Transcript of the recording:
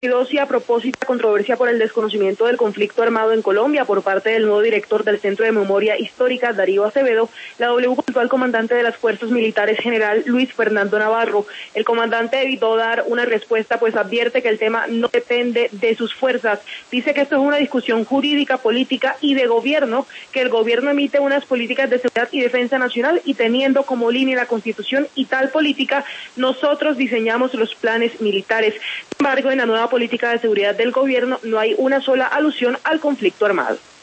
Y a propósito de la controversia por el desconocimiento del conflicto armado en Colombia por parte del nuevo director del Centro de Memoria Histórica, Darío Acevedo, la W consultó al comandante de las Fuerzas Militares, general Luis Fernando Navarro. El comandante evitó dar una respuesta, pues advierte que el tema no depende de sus fuerzas. Dice que esto es una discusión jurídica, política y de gobierno, que el gobierno emite unas políticas de seguridad y defensa nacional y teniendo como línea la Constitución y tal política, nosotros diseñamos los planes militares. Sin embargo, en la nueva política de seguridad del gobierno no hay una sola alusión al conflicto armado.